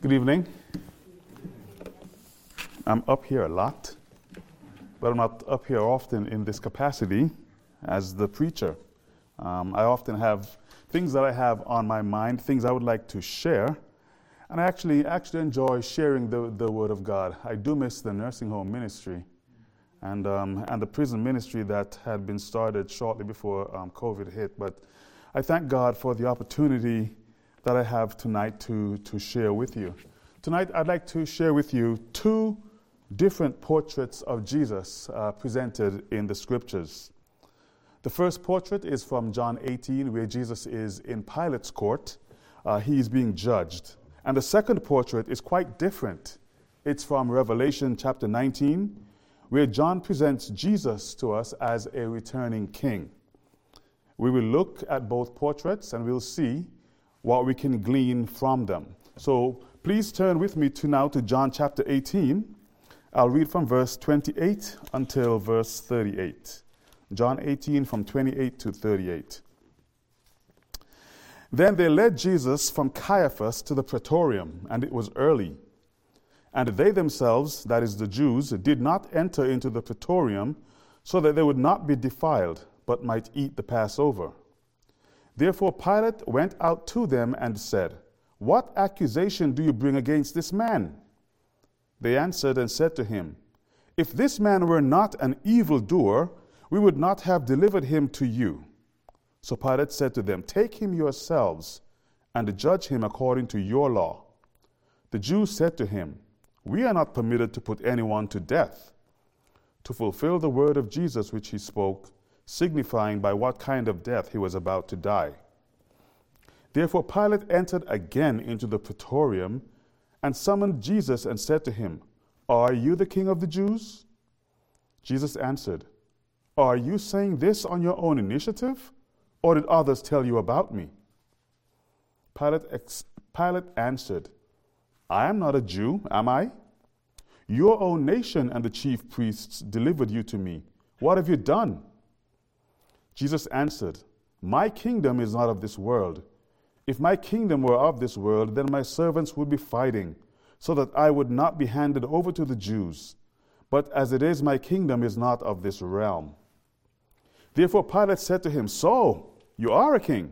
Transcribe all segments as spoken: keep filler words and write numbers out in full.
Good evening. I'm up here a lot, but I'm not up here often in this capacity as the preacher. Um, I often have things that I have on my mind, things I would like to share, and I actually actually enjoy sharing the, the Word of God. I do miss the nursing home ministry and um, and the prison ministry that had been started shortly before um, COVID hit, but I thank God for the opportunity that I have tonight to, to share with you. Tonight, I'd like to share with you two different portraits of Jesus uh, presented in the Scriptures. The first portrait is from John eighteen, where Jesus is in Pilate's court. Uh, he is being judged. And the second portrait is quite different. It's from Revelation chapter nineteen, where John presents Jesus to us as a returning king. We will look at both portraits and we'll see what we can glean from them. So please turn with me to now to John chapter eighteen. I'll read from verse twenty-eight until verse thirty-eight. John eighteen from twenty-eight to thirty-eight. Then they led Jesus from Caiaphas to the praetorium, and it was early. And they themselves, that is the Jews, did not enter into the praetorium, so that they would not be defiled, but might eat the Passover. Therefore Pilate went out to them and said, "What accusation do you bring against this man?" They answered and said to him, "If this man were not an evildoer, we would not have delivered him to you." So Pilate said to them, "Take him yourselves and judge him according to your law." The Jews said to him, "We are not permitted to put anyone to death," to fulfill the word of Jesus which he spoke, signifying by what kind of death he was about to die. Therefore Pilate entered again into the praetorium and summoned Jesus and said to him, "Are you the king of the Jews?" Jesus answered, "Are you saying this on your own initiative, or did others tell you about me?" Pilate, ex- Pilate answered, "I am not a Jew, am I? Your own nation and the chief priests delivered you to me. What have you done?" Jesus answered, "My kingdom is not of this world. If my kingdom were of this world, then my servants would be fighting, so that I would not be handed over to the Jews. But as it is, my kingdom is not of this realm." Therefore Pilate said to him, "So, you are a king?"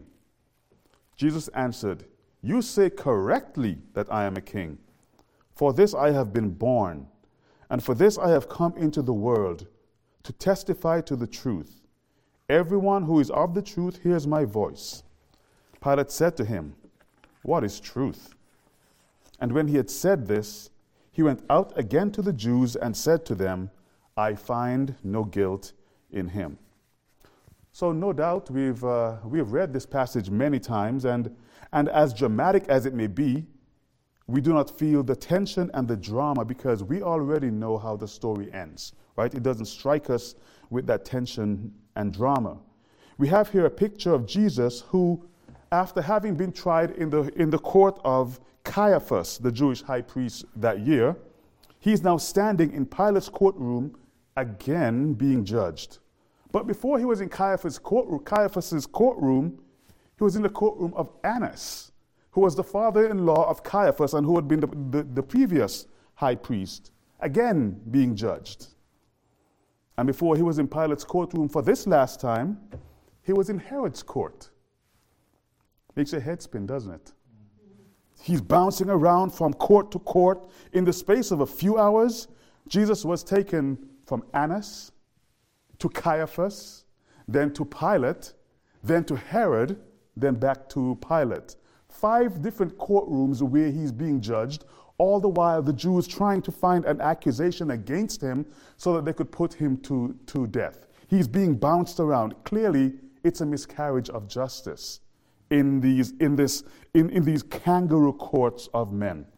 Jesus answered, "You say correctly that I am a king. For this I have been born, and for this I have come into the world, to testify to the truth. Everyone who is of the truth hears my voice." Pilate said to him, "What is truth?" And when he had said this, he went out again to the Jews and said to them, "I find no guilt in him." So no doubt we've uh, we've read this passage many times, and and as dramatic as it may be, we do not feel the tension and the drama because we already know how the story ends, right? It doesn't strike us with that tension and drama. We have here a picture of Jesus who, after having been tried in the in the court of Caiaphas, the Jewish high priest that year, he's now standing in Pilate's courtroom again being judged. But before he was in Caiaphas' courtroom, Caiaphas's courtroom, he was in the courtroom of Annas, who was the father-in-law of Caiaphas and who had been the, the, the previous high priest, again being judged. And before he was in Pilate's courtroom for this last time, he was in Herod's court. Makes your head spin, doesn't it? He's bouncing around from court to court. In the space of a few hours, Jesus was taken from Annas to Caiaphas, then to Pilate, then to Herod, then back to Pilate. Five different courtrooms where he's being judged, all the while the Jews trying to find an accusation against him so that they could put him to, to death. He's being bounced around. Clearly, it's a miscarriage of justice in these, in this, in, in these kangaroo courts of men.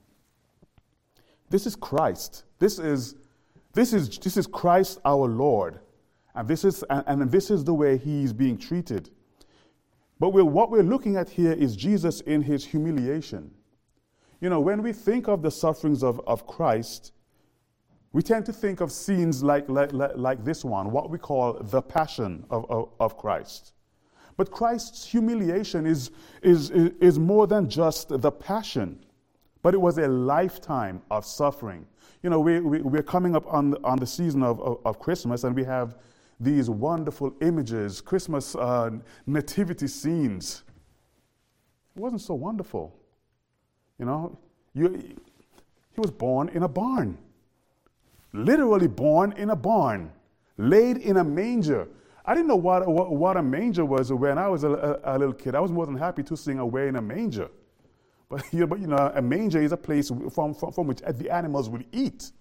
This is Christ. This is, this is, this is Christ our Lord. And this is, and, and this is the way he's being treated. But we're, what we're looking at here is Jesus in his humiliation. You know, when we think of the sufferings of, of Christ, we tend to think of scenes like, like, like this one, what we call the passion of, of, of Christ. But Christ's humiliation is, is, is more than just the passion. but it was a lifetime of suffering. You know, we, we, we're coming up on the, on the season of, of, of Christmas, and we have these wonderful images, Christmas uh, nativity scenes. It wasn't so wonderful. You know, you, he was born in a barn, literally born in a barn, laid in a manger. I didn't know what, what, what a manger was when I was a, a, a little kid. I was more than happy to sing Away in a Manger. But you know, but, you know a manger is a place from, from, from which the animals would eat.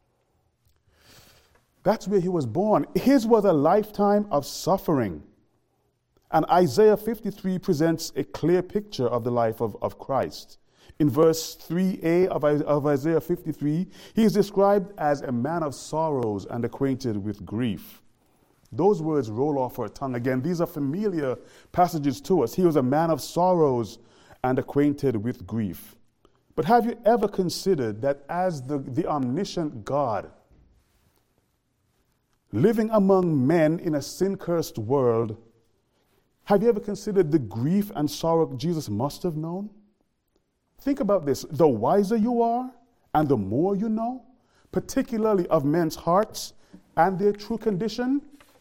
That's where he was born. His was a lifetime of suffering. And Isaiah fifty-three presents a clear picture of the life of, of Christ. In verse three a of, of Isaiah fifty-three, he is described as a man of sorrows and acquainted with grief. Those words roll off our tongue again. These are familiar passages to us. He was a man of sorrows and acquainted with grief. But have you ever considered that as the, the omniscient God, living among men in a sin-cursed world, have you ever considered the grief and sorrow Jesus must have known? Think about this. The wiser you are and the more you know, particularly of men's hearts and their true condition,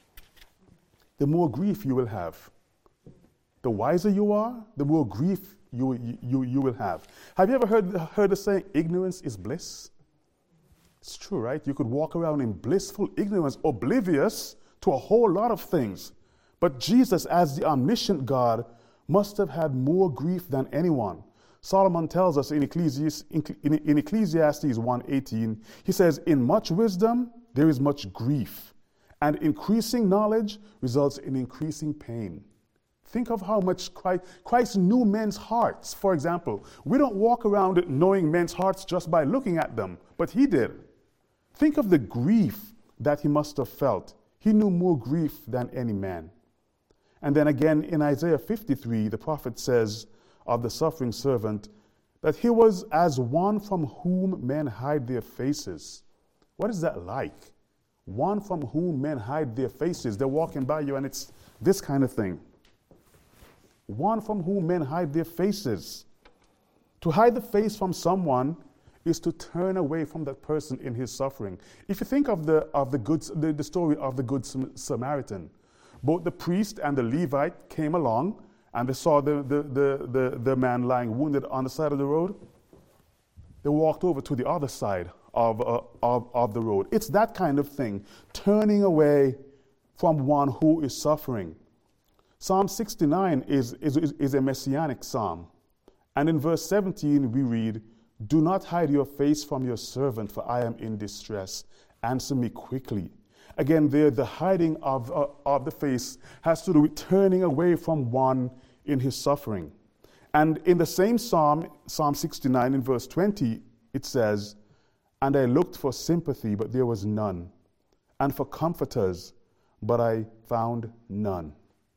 the more grief you will have. The wiser you are, the more grief you, you, you will have. Have you ever heard, heard the saying, ignorance is bliss? It's true, right? You could walk around in blissful ignorance, oblivious to a whole lot of things. But Jesus, as the omniscient God, must have had more grief than anyone. Solomon tells us in, Ecclesiastes, in, in Ecclesiastes one eighteen, he says, in much wisdom there is much grief, and increasing knowledge results in increasing pain. Think of how much Christ, Christ knew men's hearts. For example, we don't walk around knowing men's hearts just by looking at them, but he did. Think of the grief that he must have felt. He knew more grief than any man. And then again in Isaiah fifty-three, the prophet says of the suffering servant that he was as one from whom men hide their faces. What is that like? One from whom men hide their faces. They're walking by you and it's this kind of thing. One from whom men hide their faces. To hide the face from someone is to turn away from that person in his suffering. If you think of the of the good the, the story of the Good Samaritan, both the priest and the Levite came along and they saw the, the, the, the, the man lying wounded on the side of the road. They walked over to the other side of, uh, of, of the road. It's that kind of thing, turning away from one who is suffering. Psalm sixty-nine is, is, is a messianic psalm. And in verse seventeen we read, do not hide your face from your servant, for I am in distress. Answer me quickly. Again, there, the hiding of, uh, of the face has to do with turning away from one in his suffering. And in the same psalm, Psalm sixty-nine, in verse twenty, it says, and I looked for sympathy, but there was none, and for comforters, but I found none.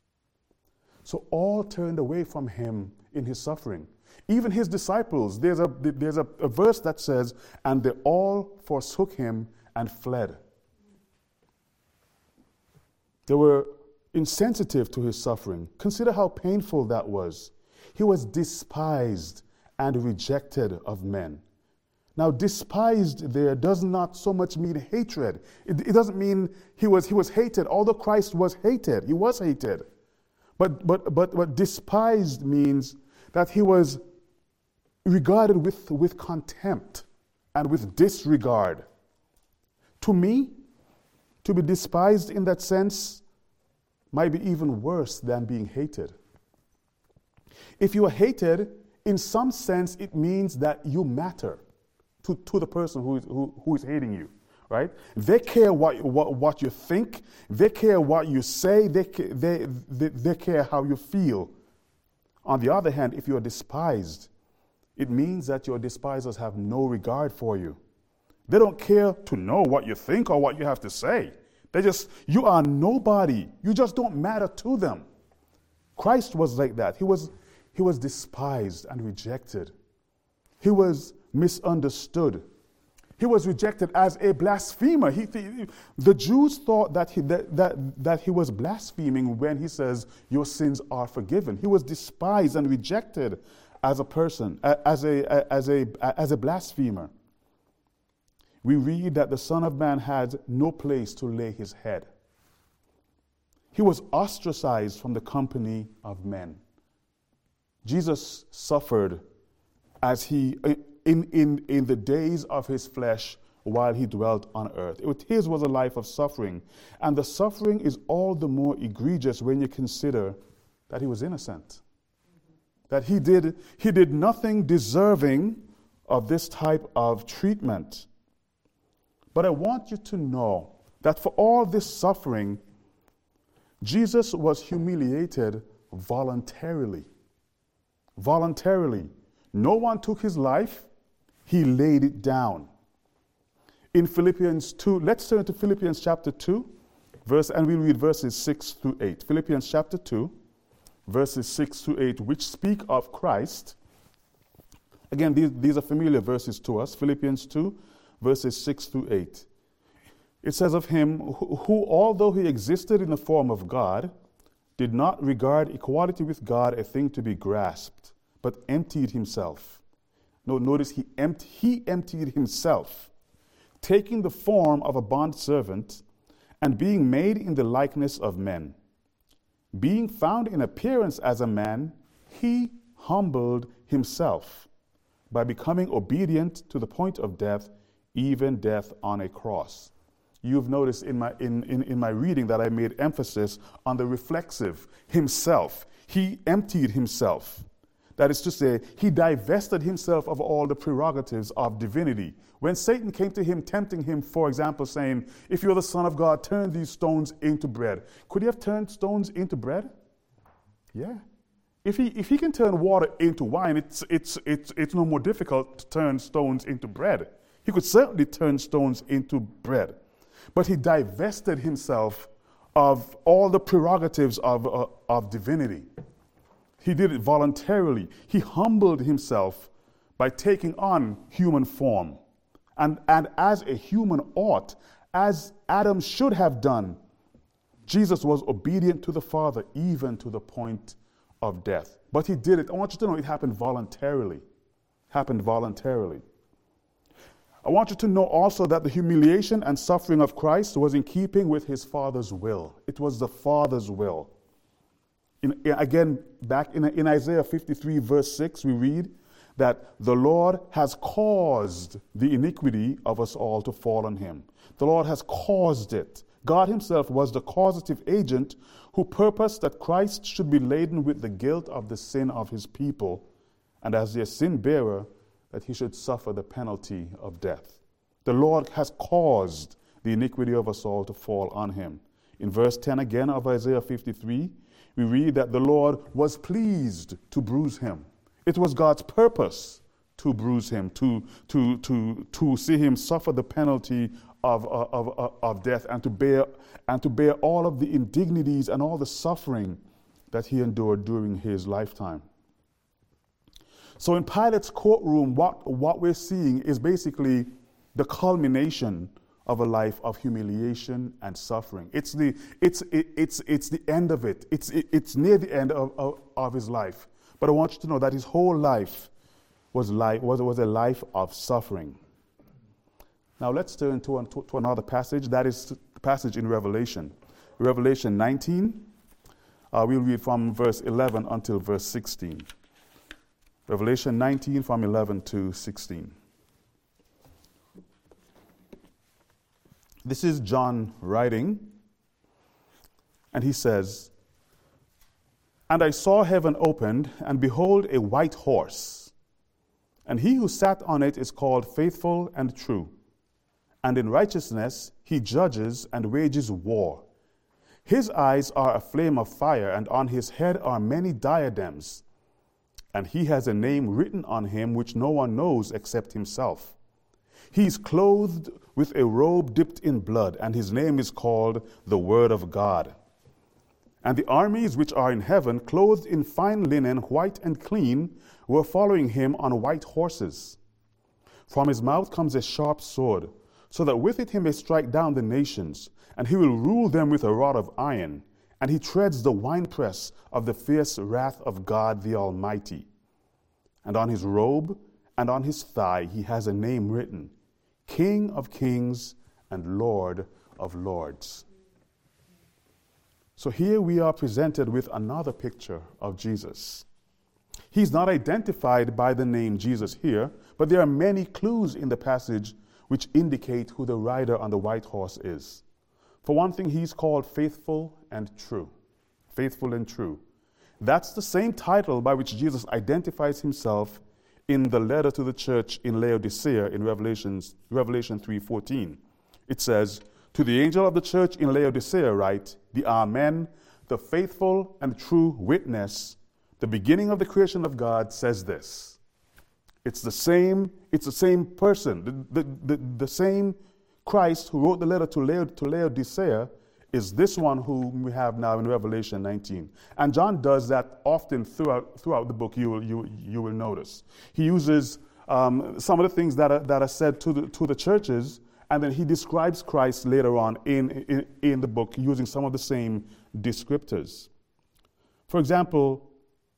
So all turned away from him in his suffering. Even his disciples, there's a, there's a, a verse that says, and they all forsook him and fled. They were insensitive to his suffering. Consider how painful that was. He was despised and rejected of men. Now, despised there does not so much mean hatred. It, it doesn't mean he was, he was hated, although Christ was hated. He was hated. But, but, but what despised means that he was regarded with, with contempt and with disregard. To me, to be despised in that sense might be even worse than being hated. If you are hated, in some sense, it means that you matter to, to the person who is, who, who is hating you, right? They care what, what, what you think. They care what you say. They, they, they, they care how you feel. On the other hand, if you are despised, it means that your despisers have no regard for you. They don't care to know what you think or what you have to say. They just, you are nobody. You just don't matter to them. Christ was like that. He was, he was despised and rejected. He was misunderstood. He was rejected as a blasphemer. He, the, the Jews thought that he, that, that, that he was blaspheming when he says, your sins are forgiven. He was despised and rejected as a person, as a, as a, as a blasphemer. We read that the Son of Man had no place to lay his head. He was ostracized from the company of men. Jesus suffered as he, in, in, in the days of his flesh while he dwelt on earth. It, his was a life of suffering. And the suffering is all the more egregious when you consider that he was innocent. That he did, he did nothing deserving of this type of treatment. But I want you to know that for all this suffering, Jesus was humiliated voluntarily. Voluntarily. No one took his life, he laid it down. In Philippians two, let's turn to Philippians chapter two, verse, and we'll read verses six through eight. Philippians chapter two, verses six to eight, which speak of Christ. Again, these, these are familiar verses to us. Philippians two, verses six through eight. It says of him, who, who, although he existed in the form of God, did not regard equality with God a thing to be grasped, but emptied himself. No, notice he, empt, he emptied himself, taking the form of a bondservant, and being made in the likeness of men. Being found in appearance as a man, he humbled himself by becoming obedient to the point of death, even death on a cross. You've noticed in my, in, in, in my reading that I made emphasis on the reflexive, himself. He emptied himself. That is to say, he divested himself of all the prerogatives of divinity. When Satan came to him, tempting him, for example, saying, if you're the Son of God, turn these stones into bread. Could he have turned stones into bread? Yeah. If he, if he can turn water into wine, it's, it's, it's, it's no more difficult to turn stones into bread. He could certainly turn stones into bread. But he divested himself of all the prerogatives of, uh, of divinity. He did it voluntarily. He humbled himself by taking on human form. And, and as a human ought, as Adam should have done, Jesus was obedient to the Father, even to the point of death. But he did it. I want you to know it happened voluntarily. Happened voluntarily. I want you to know also that the humiliation and suffering of Christ was in keeping with his Father's will. It was the Father's will. In, again, back in, in Isaiah fifty-three, verse six, we read that the Lord has caused the iniquity of us all to fall on him. The Lord has caused it. God himself was the causative agent who purposed that Christ should be laden with the guilt of the sin of his people, and as their sin bearer, that he should suffer the penalty of death. The Lord has caused the iniquity of us all to fall on him. In verse ten again of Isaiah fifty-three, we read that the Lord was pleased to bruise him. It was God's purpose to bruise him, to, to, to, to see him suffer the penalty of, of, of, of death, and to bear and to bear all of the indignities and all the suffering that he endured during his lifetime. So in Pilate's courtroom, what, what we're seeing is basically the culmination of a life of humiliation and suffering. It's the, it's, it, it's, it's the end of it. It's, it, it's near the end of, of, of his life. But I want you to know that his whole life was, life, was, was a life of suffering. Now let's turn to, to, to another passage. That is the passage in Revelation. Revelation nineteen. Uh, we'll read from verse eleven until verse sixteen. Revelation nineteen from eleven to sixteen. This is John writing, and he says, "And I saw heaven opened, and behold, a white horse. And he who sat on it is called Faithful and True. And in righteousness he judges and wages war. His eyes are a flame of fire, and on his head are many diadems. And he has a name written on him which no one knows except himself. He is clothed with a robe dipped in blood, and his name is called the Word of God. And the armies which are in heaven, clothed in fine linen, white and clean, were following him on white horses. From his mouth comes a sharp sword, so that with it he may strike down the nations, and he will rule them with a rod of iron, and he treads the winepress of the fierce wrath of God the Almighty. and on his robe and on his thigh he has a name written, King of Kings and Lord of Lords. So here we are presented with another picture of Jesus. He's not identified by the name Jesus here, but there are many clues in the passage which indicate who the rider on the white horse is. For one thing, he's called Faithful and True. Faithful and True. That's the same title by which Jesus identifies himself in the letter to the church in Laodicea in Revelations, Revelation three fourteen. It says, to the angel of the church in Laodicea write, the Amen, the faithful and true witness, the beginning of the creation of God says this. It's the same, it's the same person. The, the, the, the same Christ who wrote the letter to, Laod- to Laodicea is this one whom we have now in Revelation nineteen. And John does that often throughout, throughout the book, you will, you, you will notice. He uses um, some of the things that are, that are said to the, to the churches, and then he describes Christ later on in, in, in the book using some of the same descriptors. For example,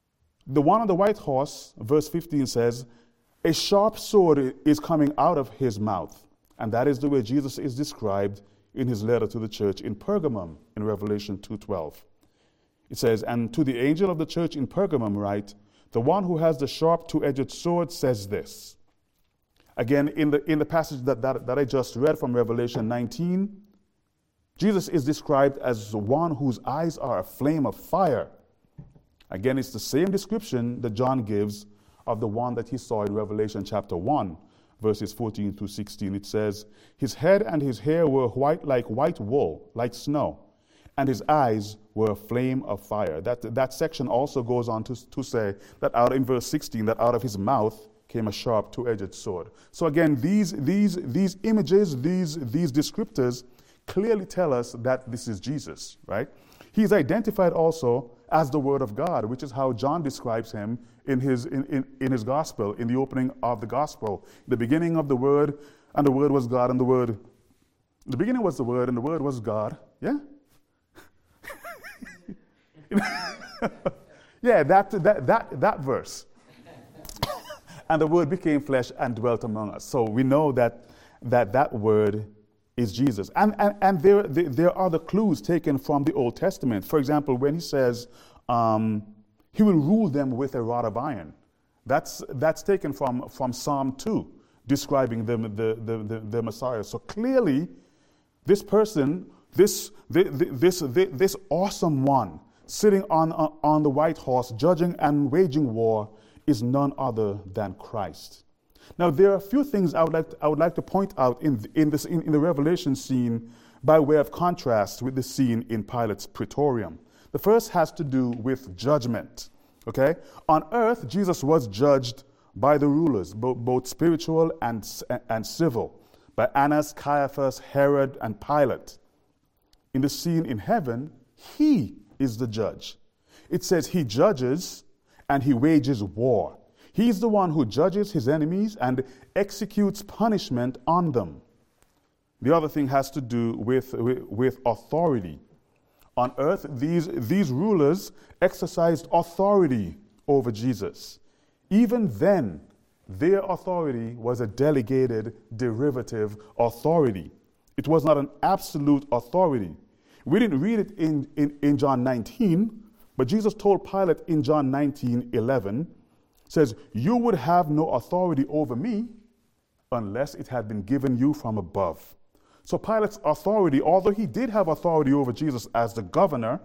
the one on the white horse, verse fifteen says, a sharp sword is coming out of his mouth. And that is the way Jesus is described in his letter to the church in Pergamum in Revelation two twelve. It says, and to the angel of the church in Pergamum write, the one who has the sharp two-edged sword says this. Again, in the in the passage that, that, that I just read from Revelation nineteen, Jesus is described as the one whose eyes are a flame of fire. Again, it's the same description that John gives of the one that he saw in Revelation chapter one, verses fourteen through sixteen. It says, his head and his hair were white like white wool, like snow, and his eyes were a flame of fire. That, that section also goes on to, to say that out in verse sixteen, that out of his mouth came a sharp two-edged sword. So again, these, these, these images, these, these descriptors clearly tell us that this is Jesus, right? He's identified also as the Word of God, which is how John describes him in his, in, in, in his gospel, in the opening of the gospel. The beginning of the Word, and the Word was God, and the Word, the beginning was the Word, and the Word was God. Yeah? yeah, that, that, that, that verse. And the Word became flesh and dwelt among us. So we know that that, that Word is Jesus. And, and, and there, there are the clues taken from the Old Testament. For example, when he says, um, he will rule them with a rod of iron. That's, that's taken from, from Psalm two, describing the, the, the, the, the Messiah. So clearly, this person, this, this, this, this awesome one, sitting on, on the white horse, judging and waging war, is none other than Christ. Now, there are a few things I would like to, I would like to point out in, in, this, in, in the Revelation scene by way of contrast with the scene in Pilate's Praetorium. The first has to do with judgment. Okay? On earth, Jesus was judged by the rulers, both, both spiritual and, and civil, by Annas, Caiaphas, Herod, and Pilate. In the scene in heaven, he is the judge. It says he judges and he wages war. He's the one who judges his enemies and executes punishment on them. The other thing has to do with, with, with authority. On earth, these, these rulers exercised authority over Jesus. Even then, their authority was a delegated derivative authority. It was not an absolute authority. We didn't read it in, in, in John nineteen, but Jesus told Pilate in John nineteen eleven, says, you would have no authority over me unless it had been given you from above. So Pilate's authority, although he did have authority over Jesus as the governor,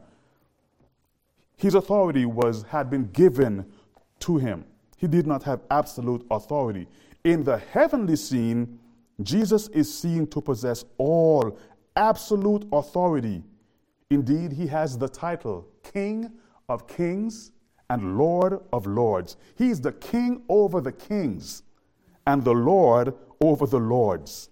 his authority was had been given to him. He did not have absolute authority. In the heavenly scene, Jesus is seen to possess all absolute authority. Indeed, he has the title King of Kings and Lord of Lords. He's the king over the kings and the Lord over the lords.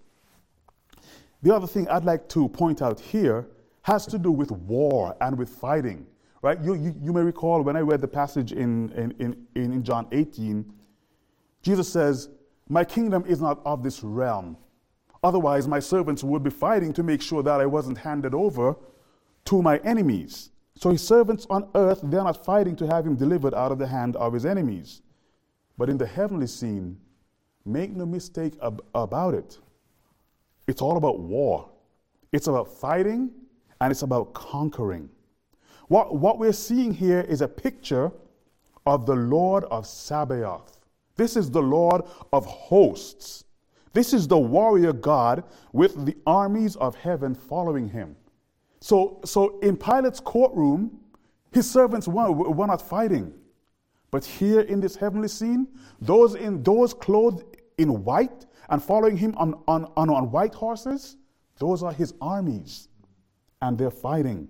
The other thing I'd like to point out here has to do with war and with fighting. Right? You, you, you may recall when I read the passage in, in, in, in John eighteen, Jesus says, my kingdom is not of this realm. Otherwise, my servants would be fighting to make sure that I wasn't handed over to my enemies. So his servants on earth, they're not fighting to have him delivered out of the hand of his enemies. But in the heavenly scene, make no mistake ab- about it. It's all about war. It's about fighting, and it's about conquering. What, what we're seeing here is a picture of the Lord of Sabaoth. This is the Lord of hosts. This is the warrior God with the armies of heaven following him. So, so in Pilate's courtroom, his servants were, were not fighting. But here in this heavenly scene, those in those clothed in white and following him on, on, on, on white horses, those are his armies. And they're fighting.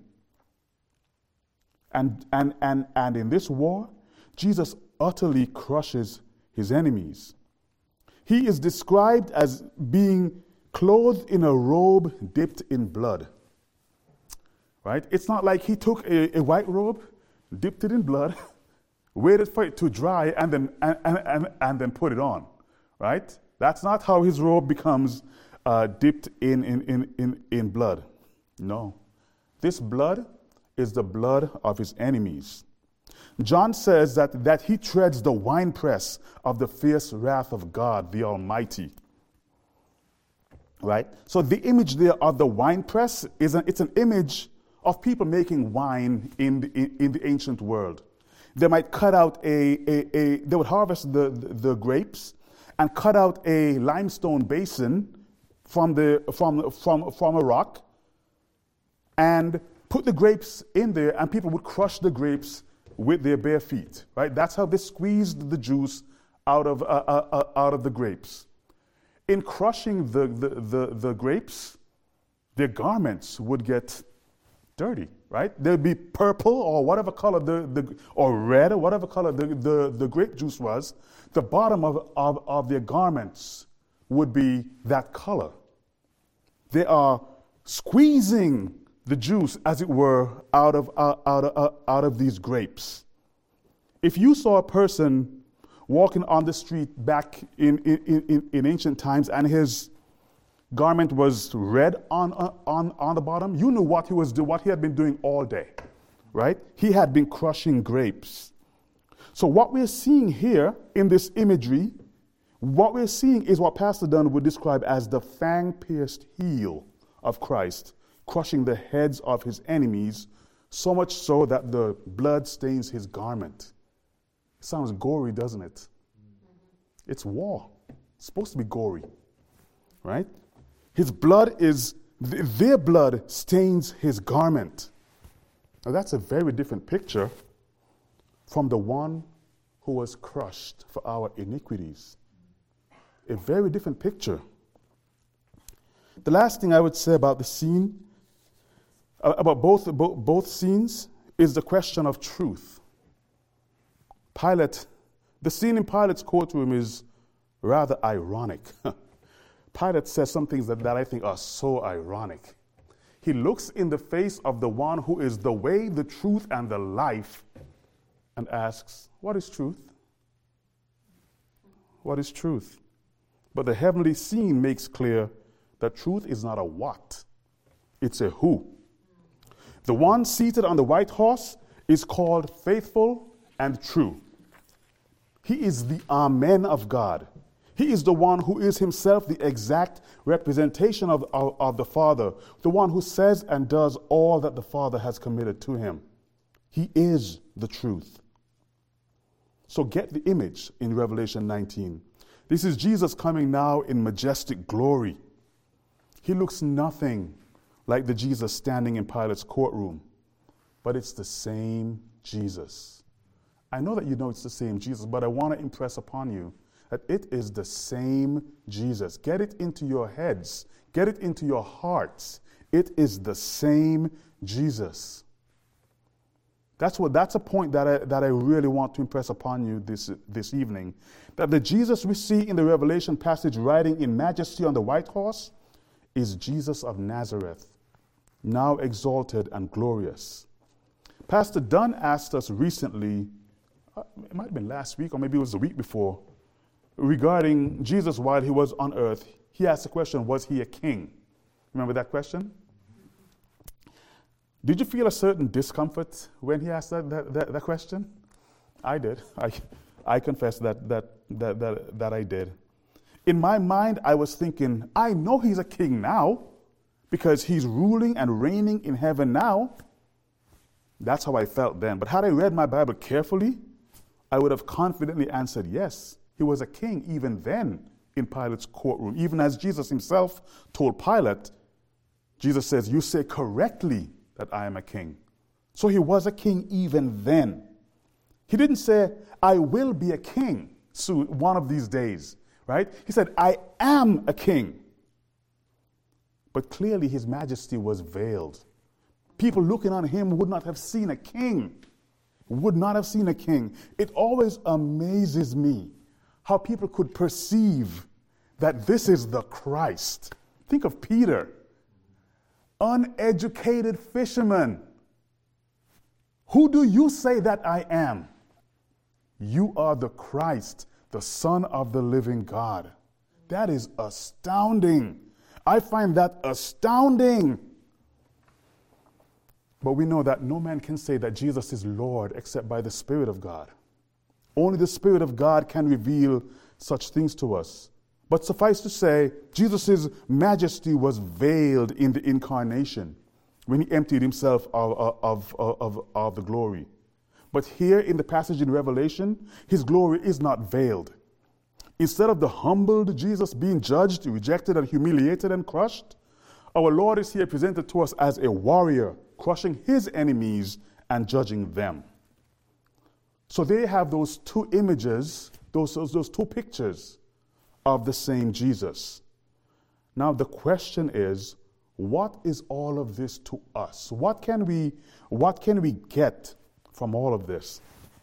And, and, and, and in this war, Jesus utterly crushes his enemies. He is described as being clothed in a robe dipped in blood. Right? It's not like he took a, a white robe, dipped it in blood, waited for it to dry, and then and, and, and, and then put it on. Right? That's not how his robe becomes uh, dipped in, in, in, in, in blood. No. This blood is the blood of his enemies. John says that, that he treads the winepress of the fierce wrath of God, the Almighty. Right? So the image there of the winepress is an, it's an image of people making wine in the, in, in the ancient world. They might cut out a, a, a they would harvest the, the, the grapes and cut out a limestone basin from the from from from a rock and put the grapes in there, and people would crush the grapes with their bare feet. Right? That's how they squeezed the juice out of uh, uh, uh, out of the grapes. In crushing the, the, the, the grapes, their garments would get dirty, right? They'd be purple or whatever color the, the or red or whatever color the, the, the grape juice was. The bottom of, of, of their garments would be that color. They are squeezing the juice, as it were, out of uh, out of uh, out of these grapes. If you saw a person walking on the street back in in, in, in ancient times, and his garment was red on on on the bottom, you knew what he was doing, what he had been doing all day, right? He had been crushing grapes. So what we're seeing here in this imagery, what we're seeing is what Pastor Dunn would describe as the fang-pierced heel of Christ, crushing the heads of his enemies, so much so that the blood stains his garment. It sounds gory, doesn't it? It's war. It's supposed to be gory, right? His blood is, their blood stains his garment. Now that's a very different picture from the one who was crushed for our iniquities. A very different picture. The last thing I would say about the scene, about both, both, both scenes, is the question of truth. Pilate, the scene in Pilate's courtroom is rather ironic. Pilate says some things that, that I think are so ironic. He looks in the face of the one who is the way, the truth, and the life, and asks, what is truth? What is truth? But the heavenly scene makes clear that truth is not a what, it's a who. The one seated on the white horse is called faithful and true. He is the Amen of God. He is the one who is himself the exact representation of, of, of the Father, the one who says and does all that the Father has committed to him. He is the truth. So get the image in Revelation nineteen. This is Jesus coming now in majestic glory. He looks nothing like the Jesus standing in Pilate's courtroom, but it's the same Jesus. I know that you know it's the same Jesus, but I want to impress upon you that it is the same Jesus. Get it into your heads. Get it into your hearts. It is the same Jesus. That's what. That's a point that I, that I really want to impress upon you this, this evening. That the Jesus we see in the Revelation passage riding in majesty on the white horse is Jesus of Nazareth, now exalted and glorious. Pastor Dunn asked us recently, uh, it might have been last week or maybe it was the week before, regarding Jesus while he was on earth. He asked the question, was he a king? Remember that question? Did you feel a certain discomfort when he asked that, that, that, that question? I did. I, I confess that, that, that, that, that I did. In my mind, I was thinking, I know he's a king now because he's ruling and reigning in heaven now. That's how I felt then. But had I read my Bible carefully, I would have confidently answered, yes, he was a king even then in Pilate's courtroom. Even as Jesus himself told Pilate, Jesus says, you say correctly that I am a king. So he was a king even then. He didn't say, I will be a king soon, one of these days, right? He said, I am a king. But clearly his majesty was veiled. People looking on him would not have seen a king, would not have seen a king. It always amazes me how people could perceive that this is the Christ. Think of Peter, uneducated fisherman. Who do you say that I am? You are the Christ, the Son of the living God. That is astounding. I find that astounding. But we know that no man can say that Jesus is Lord except by the Spirit of God. Only the Spirit of God can reveal such things to us. But suffice to say, Jesus' majesty was veiled in the incarnation when he emptied himself of, of, of, of, of the glory. But here in the passage in Revelation, his glory is not veiled. Instead of the humbled Jesus being judged, rejected, and humiliated and crushed, our Lord is here presented to us as a warrior, crushing his enemies and judging them. So they have those two images, those, those, those two pictures of the same Jesus. Now the question is, what is all of this to us? What can we, what can we get from all of this?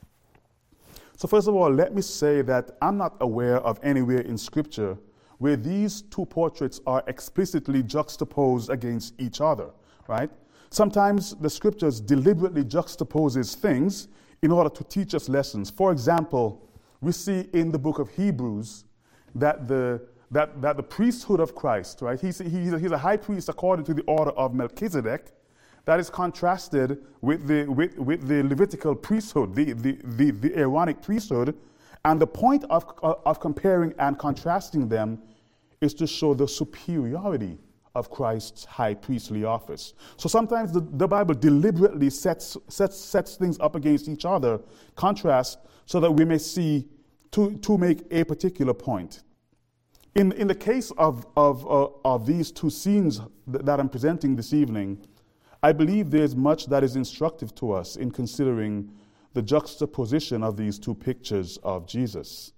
So first of all, let me say that I'm not aware of anywhere in Scripture where these two portraits are explicitly juxtaposed against each other, right? Sometimes the Scriptures deliberately juxtaposes things in order to teach us lessons. For example, we see in the book of Hebrews that the that, that the priesthood of Christ, right? He's, he's, a, he's a high priest according to the order of Melchizedek. That is contrasted with the with, with the Levitical priesthood, the, the, the, the Aaronic priesthood. And the point of, of comparing and contrasting them is to show the superiority of Christ's high priestly office. So sometimes the, the Bible deliberately sets, sets, sets things up against each other, contrast, so that we may see to, to make a particular point. In, in the case of, of, uh, of these two scenes th- that I'm presenting this evening, I believe there's much that is instructive to us in considering the juxtaposition of these two pictures of Jesus.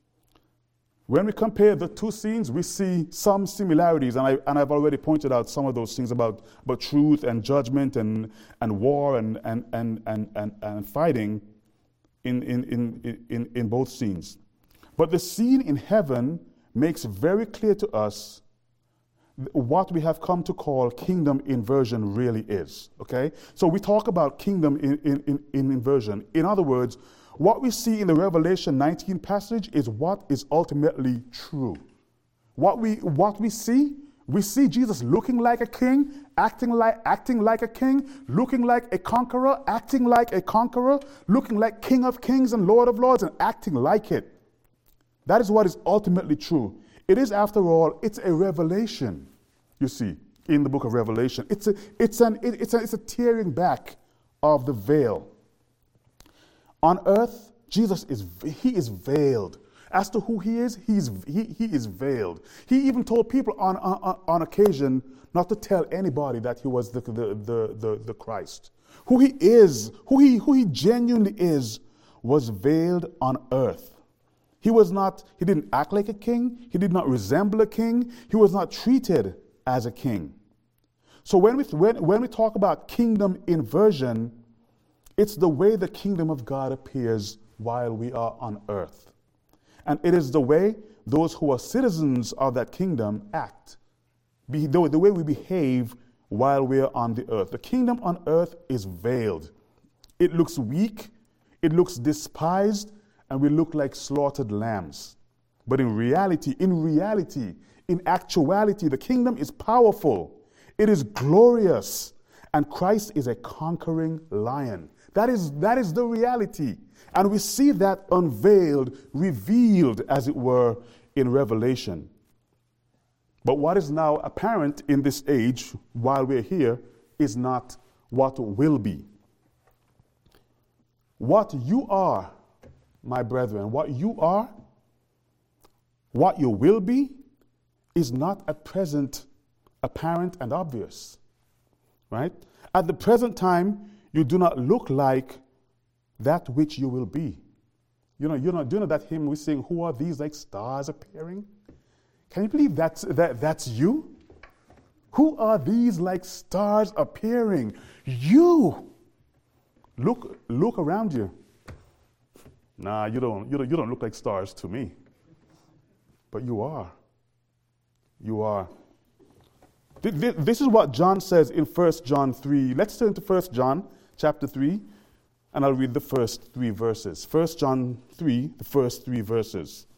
When we compare the two scenes, we see some similarities, and, I, and I've already pointed out some of those things about, about truth and judgment and, and war and, and, and, and, and, and fighting in, in, in, in, in both scenes. But the scene in heaven makes very clear to us what we have come to call kingdom inversion really is, okay? So we talk about kingdom in, in, in inversion. In other words, what we see in the Revelation nineteen passage is what is ultimately true. What we, what we see, we see Jesus looking like a king, acting like, acting like a king, looking like a conqueror, acting like a conqueror, looking like King of Kings and Lord of Lords and acting like it. That is what is ultimately true. It is, after all, it's a revelation, you see, in the book of Revelation. It's a, it's an, it, it's a, it's a tearing back of the veil. On earth, Jesus is, he is veiled. As to who he is, he's, he, he is veiled. He even told people on, on, on occasion not to tell anybody that he was the, the, the, the, the Christ. Who he is, who he, who he genuinely is, was veiled on earth. He was not, he didn't act like a king. He did not resemble a king. He was not treated as a king. So when we, when, when we talk about kingdom inversion, it's the way the kingdom of God appears while we are on earth. And it is the way those who are citizens of that kingdom act, be, the, the way we behave while we are on the earth. The kingdom on earth is veiled. It looks weak, it looks despised, and we look like slaughtered lambs. But in reality, in reality, in actuality, the kingdom is powerful. It is glorious. And Christ is a conquering lion. That is, that is the reality. And we see that unveiled, revealed, as it were, in Revelation. But what is now apparent in this age, while we're here, is not what will be. What you are, my brethren, what you are, what you will be, is not at present apparent and obvious. Right? At the present time, you do not look like that which you will be. You know, you know, do you know that hymn we sing, who are these like stars appearing? Can you believe that's, that, that's you? Who are these like stars appearing? You! Look, look around you. Nah, you don't, you don't, you don't look like stars to me. But you are. You are. This is what John says in First John three. Let's turn to First John chapter three, and I'll read the first three verses. First John three, the first three verses.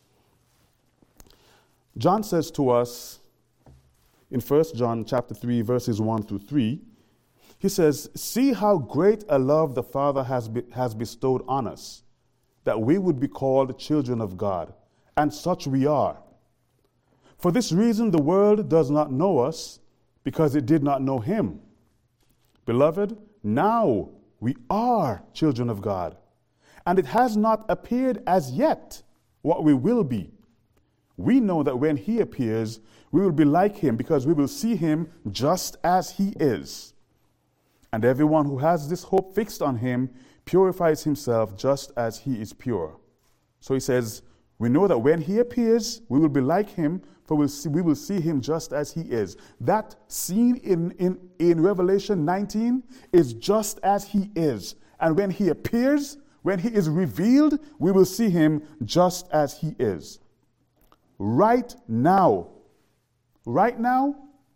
John says to us in First John chapter three, verses one through three, he says, "See how great a love the Father has, be, has bestowed on us, that we would be called children of God, and such we are. For this reason the world does not know us, because it did not know him. Beloved, now we are children of God, and it has not appeared as yet what we will be. We know that when he appears, we will be like him, because we will see him just as he is. And everyone who has this hope fixed on him purifies himself just as he is pure." So he says, we know that when he appears, we will be like him, for we'll see, we will see him just as he is. That scene in, in, in Revelation nineteen is just as he is. And when he appears, when he is revealed, we will see him just as he is. Right now, right now,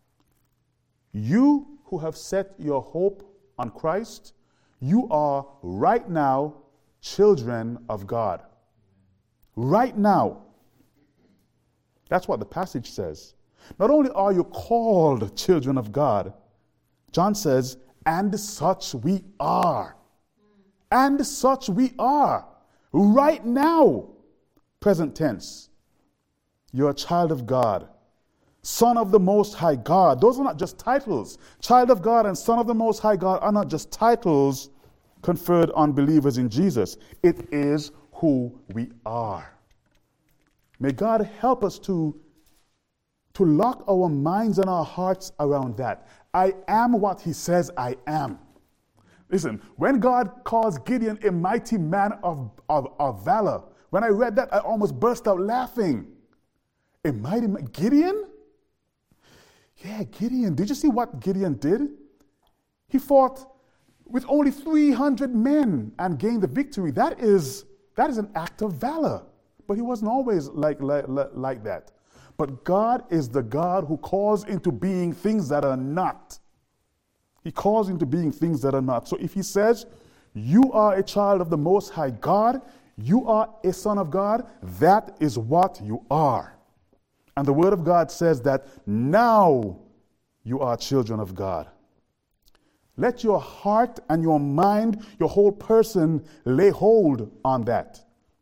you who have set your hope on Christ, you are right now children of God. Right now. That's what the passage says. Not only are you called children of God, John says, and such we are. And such we are. Right now. Present tense. You're a child of God. Son of the Most High God. Those are not just titles. Child of God and Son of the Most High God are not just titles conferred on believers in Jesus. It is who we are. May God help us to, to lock our minds and our hearts around that. I am what he says I am. Listen, when God calls Gideon a mighty man of, of, of valor, when I read that, I almost burst out laughing. A mighty man, Gideon? Yeah, Gideon. Did you see what Gideon did? He fought with only three hundred men and gained the victory. That is, that is an act of valor. But he wasn't always like, like, like that. But God is the God who calls into being things that are not. He calls into being things that are not. So if he says, you are a child of the Most High God, you are a son of God, that is what you are. And the Word of God says that now you are children of God. Let your heart and your mind, your whole person, lay hold on that.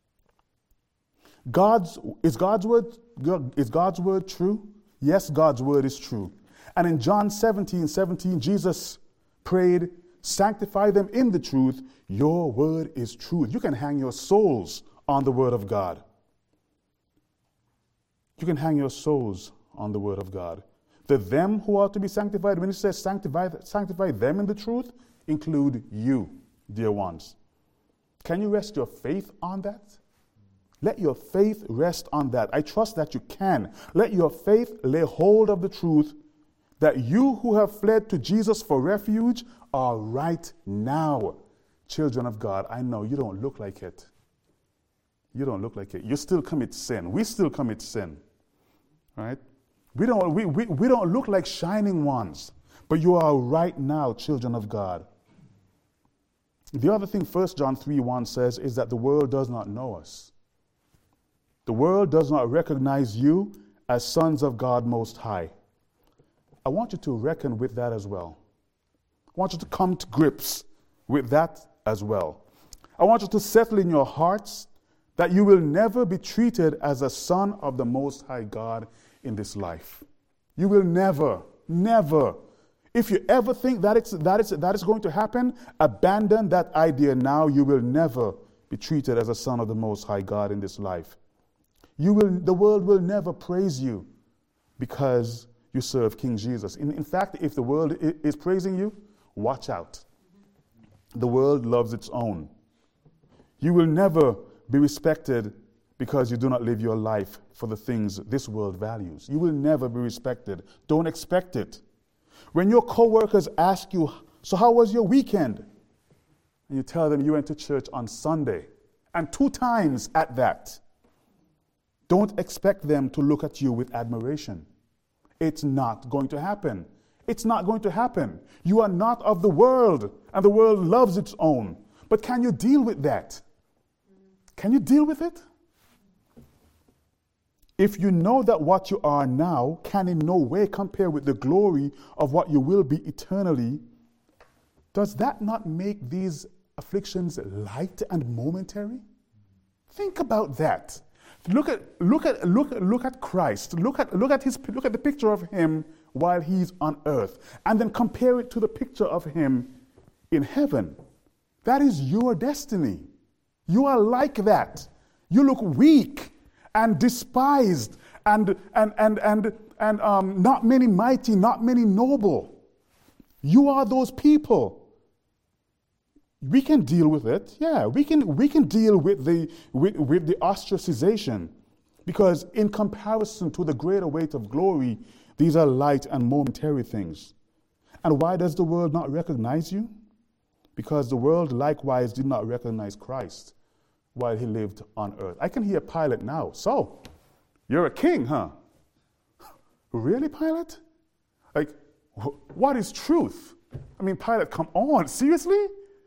God's, is God's word, is God's word true? Yes, God's word is true. And in John seventeen, seventeen, Jesus prayed, sanctify them in the truth. Your word is truth. You can hang your souls on the word of God. You can hang your souls on the word of God. The them who are to be sanctified, when it says sanctify, sanctify them in the truth, include you, dear ones. Can you rest your faith on that? Let your faith rest on that. I trust that you can. Let your faith lay hold of the truth that you who have fled to Jesus for refuge are right now children of God. I know you don't look like it. You don't look like it. You still commit sin. We still commit sin. Right? We don't, we, we, we don't look like shining ones, but you are right now children of God. The other thing First John three one says is that the world does not know us. The world does not recognize you as sons of God Most High. I want you to reckon with that as well. I want you to come to grips with that as well. I want you to settle in your hearts that you will never be treated as a son of the Most High God in this life. You will never, never. If you ever think that it's, that it's, that is going to happen, abandon that idea now. You will never be treated as a son of the Most High God in this life. You will, the world will never praise you because you serve King Jesus. In, in fact, if the world is praising you, watch out. The world loves its own. You will never be respected because you do not live your life for the things this world values. You will never be respected. Don't expect it. When your coworkers ask you, so how was your weekend? And you tell them you went to church on Sunday, and two times at that. Don't expect them to look at you with admiration. It's not going to happen. It's not going to happen. You are not of the world, and the world loves its own. But can you deal with that? Can you deal with it? If you know that what you are now can in no way compare with the glory of what you will be eternally, does that not make these afflictions light and momentary? Think about that. Look at look at look look at Christ. Look at look at his look at the picture of him while he's on earth, and then compare it to the picture of him in heaven. That is your destiny. You are like that. You look weak and despised and and and and and um, not many mighty, not many noble. You are those people. We can deal with it. Yeah, we can we can deal with the with, with the ostracization, because in comparison to the greater weight of glory, these are light and momentary things. And why does the world not recognize you? Because the world likewise did not recognize Christ while he lived on earth. I can hear Pilate now. So, you're a king, huh? Really, Pilate? Like, wh- what is truth? I mean, Pilate, come on, seriously?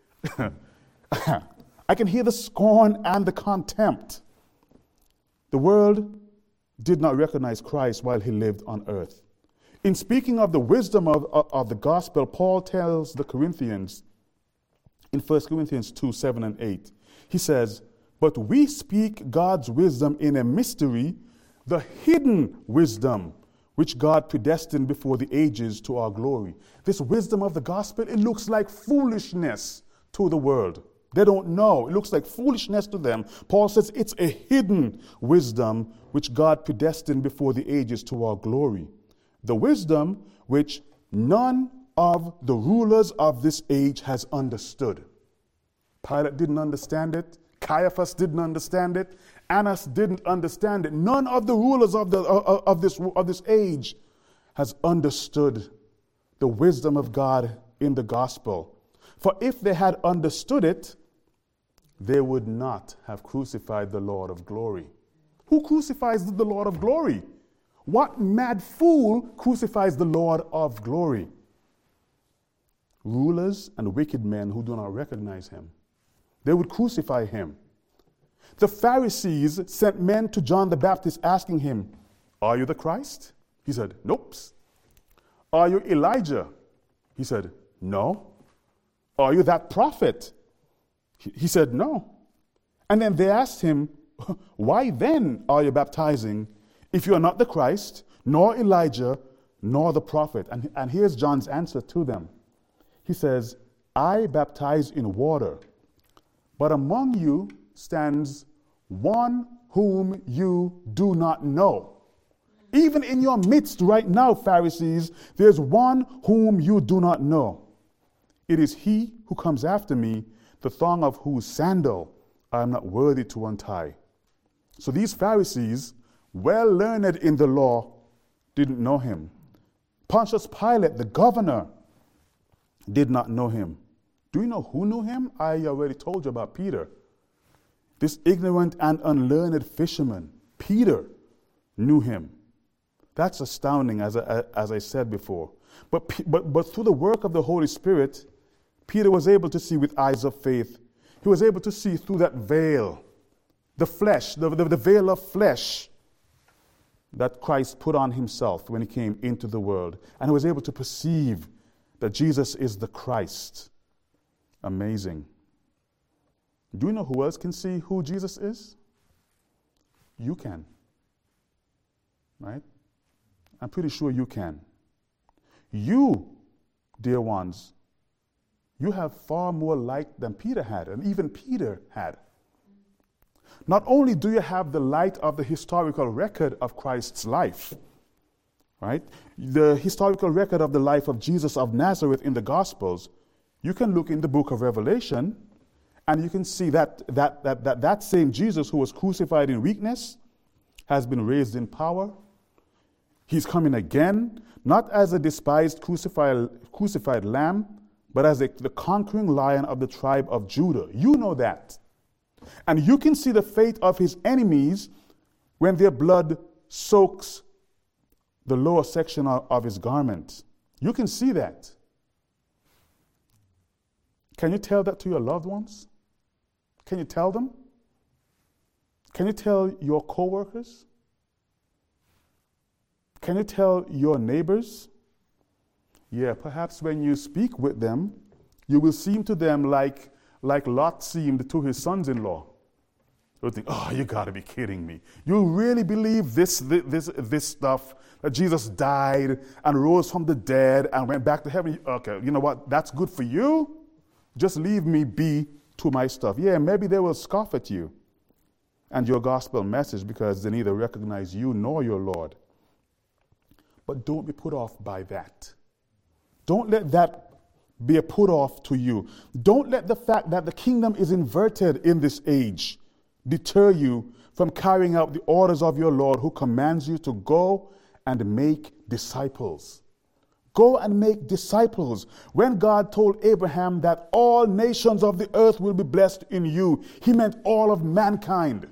I can hear the scorn and the contempt. The world did not recognize Christ while he lived on earth. In speaking of the wisdom of, of, of the gospel, Paul tells the Corinthians in First Corinthians two, seven and eight, he says, "But we speak God's wisdom in a mystery, the hidden wisdom, which God predestined before the ages to our glory." This wisdom of the gospel, it looks like foolishness to the world. They don't know. It looks like foolishness to them. Paul says it's a hidden wisdom which God predestined before the ages to our glory. The wisdom which none of the rulers of this age has understood. Pilate didn't understand it. Caiaphas didn't understand it. Annas didn't understand it. None of the rulers of, the, of, of, this, of this age has understood the wisdom of God in the gospel. For if they had understood it, they would not have crucified the Lord of glory. Who crucifies the Lord of glory? What mad fool crucifies the Lord of glory? Rulers and wicked men who do not recognize him. They would crucify him. The Pharisees sent men to John the Baptist asking him, "Are you the Christ?" He said, "Nope." "Are you Elijah?" He said, "No." "Are you that prophet?" He said, "No." And then they asked him, "Why then are you baptizing if you are not the Christ, nor Elijah, nor the prophet?" And, and here's John's answer to them. He says, "I baptize in water, but among you stands one whom you do not know." Even in your midst right now, Pharisees, there's one whom you do not know. "It is he who comes after me, the thong of whose sandal I am not worthy to untie." So these Pharisees, well learned in the law, didn't know him. Pontius Pilate, the governor, did not know him. Do you know who knew him? I already told you about Peter. This ignorant and unlearned fisherman, Peter, knew him. That's astounding, as I, as I said before. But, but, but through the work of the Holy Spirit, Peter was able to see with eyes of faith. He was able to see through that veil, the flesh, the, the, the veil of flesh that Christ put on himself when he came into the world. And he was able to perceive that Jesus is the Christ. Amazing. Do you know who else can see who Jesus is? You can. Right? I'm pretty sure you can. You, dear ones, you have far more light than Peter had, and even Peter had. Not only do you have the light of the historical record of Christ's life, right? The historical record of the life of Jesus of Nazareth in the Gospels, you can look in the book of Revelation, and you can see that that, that, that, that same Jesus who was crucified in weakness has been raised in power. He's coming again, not as a despised crucified, crucified lamb, but as a, the conquering lion of the tribe of Judah. You know that. And you can see the fate of his enemies when their blood soaks the lower section of, of his garment. You can see that. Can you tell that to your loved ones? Can you tell them? Can you tell your coworkers? Can you tell your neighbors? Yeah, perhaps when you speak with them, you will seem to them like, like Lot seemed to his sons-in-law. They'll think, oh, you got to be kidding me. You really believe this, this, this stuff, that Jesus died and rose from the dead and went back to heaven? Okay, you know what? That's good for you. Just leave me be to my stuff. Yeah, maybe they will scoff at you and your gospel message because they neither recognize you nor your Lord. But don't be put off by that. Don't let that be a put off to you. Don't let the fact that the kingdom is inverted in this age deter you from carrying out the orders of your Lord who commands you to go and make disciples. Go and make disciples. When God told Abraham that all nations of the earth will be blessed in you, he meant all of mankind.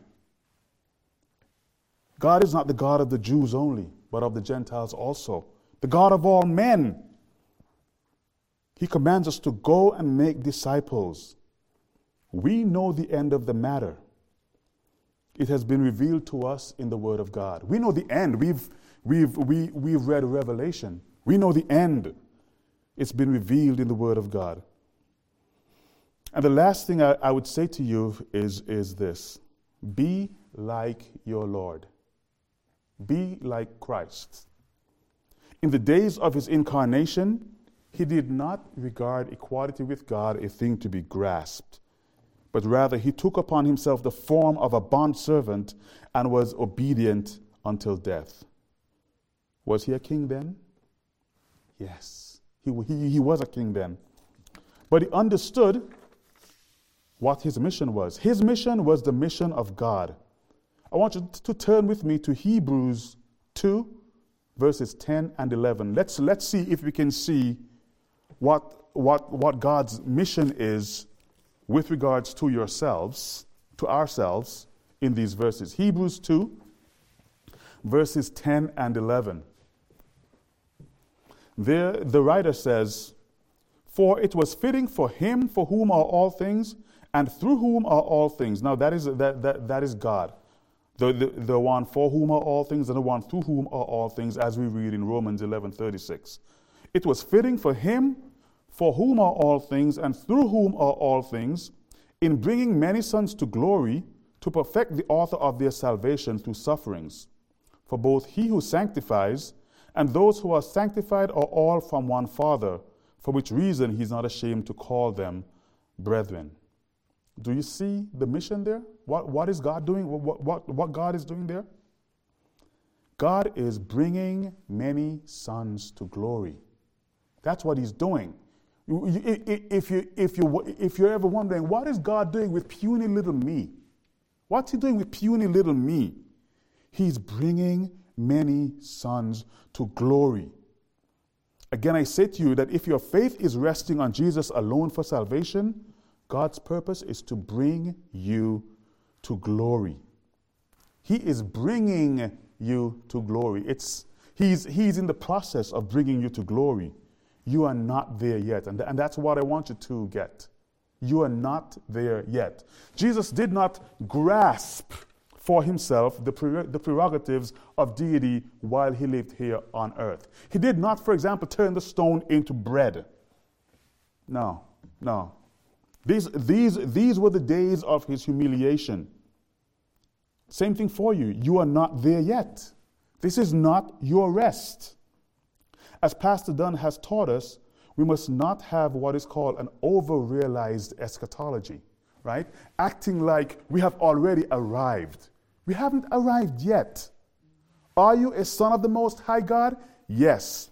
God is not the God of the Jews only, but of the Gentiles also. The God of all men. He commands us to go and make disciples. We know the end of the matter. It has been revealed to us in the Word of God. We know the end. We've, we've, we, we've read Revelation. We know the end. It's been revealed in the Word of God. And the last thing I, I would say to you is, is this. Be like your Lord. Be like Christ. In the days of his incarnation, he did not regard equality with God a thing to be grasped, but rather he took upon himself the form of a bondservant and was obedient until death. Was he a king then? Yes, he, he, he was a king then. But he understood what his mission was. His mission was the mission of God. I want you to turn with me to Hebrews two, verses ten and eleven. Let's, let's see if we can see what, what, what God's mission is with regards to yourselves, to ourselves, in these verses. Hebrews two, verses ten and eleven. There, the writer says, "For it was fitting for him for whom are all things, and through whom are all things." Now that is, that, that, that is God. The, the, the one for whom are all things and the one through whom are all things, as we read in Romans eleven thirty-six. It was fitting for him for whom are all things and through whom are all things, in bringing many sons to glory, to perfect the author of their salvation through sufferings. For both he who sanctifies and those who are sanctified are all from one Father, for which reason he is not ashamed to call them brethren. Do you see the mission there? What, what is God doing? What, what, what God is doing there? God is bringing many sons to glory. That's what he's doing. If, you, if, you, if you're ever wondering, what is God doing with puny little me? What's he doing with puny little me? He's bringing many sons to glory. Again, I say to you that if your faith is resting on Jesus alone for salvation, God's purpose is to bring you to glory. He is bringing you to glory. It's, he's, he's in the process of bringing you to glory. You are not there yet. And, th- and that's what I want you to get. You are not there yet. Jesus did not grasp for himself the, pre- the prerogatives of deity while he lived here on earth. He did not, for example, turn the stone into bread. No, no. These, these, these were the days of his humiliation. Same thing for you. You are not there yet. This is not your rest. As Pastor Dunn has taught us, we must not have what is called an over-realized eschatology, right? Acting like we have already arrived. We haven't arrived yet. Are you a son of the Most High God? Yes.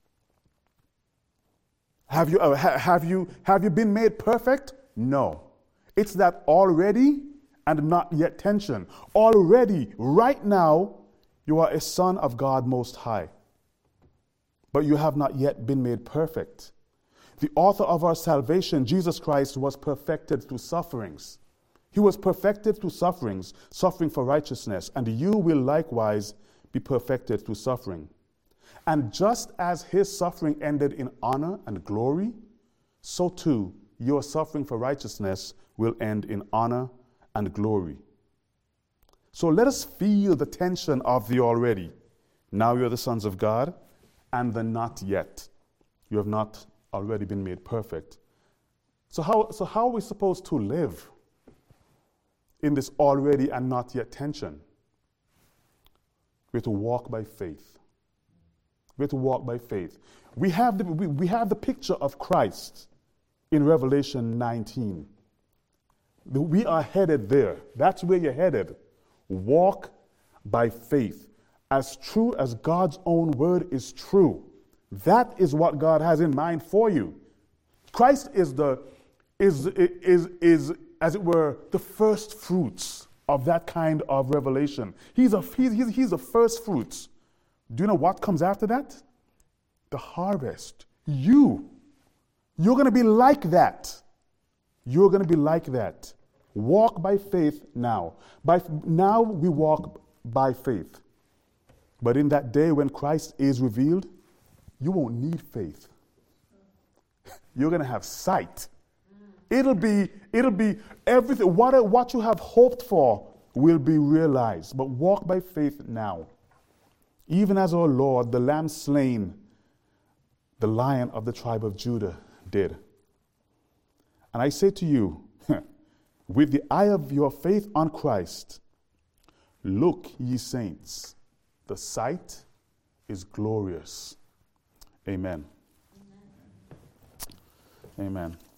Have you, uh, ha- have you, have you been made perfect? No. It's that already and not yet tension. Already, right now, you are a son of God Most High. But you have not yet been made perfect. The author of our salvation, Jesus Christ, was perfected through sufferings. He was perfected through sufferings, suffering for righteousness, and you will likewise be perfected through suffering. And just as his suffering ended in honor and glory, so too your suffering for righteousness will end in honor and glory. So let us feel the tension of the already. Now you're the sons of God, and the not yet. You have not already been made perfect. So how, so how are we supposed to live in this already and not yet tension? We have to walk by faith. We have to walk by faith. We have the, we, we have the picture of Christ in Revelation nineteen. We are headed there. That's where you're headed. Walk by faith. As true as God's own word is true. That is what God has in mind for you. Christ is the is is is as it were the first fruits of that kind of revelation. He's a he's he's the first fruits. Do you know what comes after that? The harvest. You. You're going to be like that. You're going to be like that. Walk by faith now. By now we walk by faith. But in that day when Christ is revealed, you won't need faith. You're going to have sight. It'll be, it'll be everything. What, what you have hoped for will be realized. But walk by faith now. Even as our Lord, the Lamb slain, the Lion of the tribe of Judah, did. And I say to you, with the eye of your faith on Christ, look, ye saints, the sight is glorious. Amen. Amen. Amen.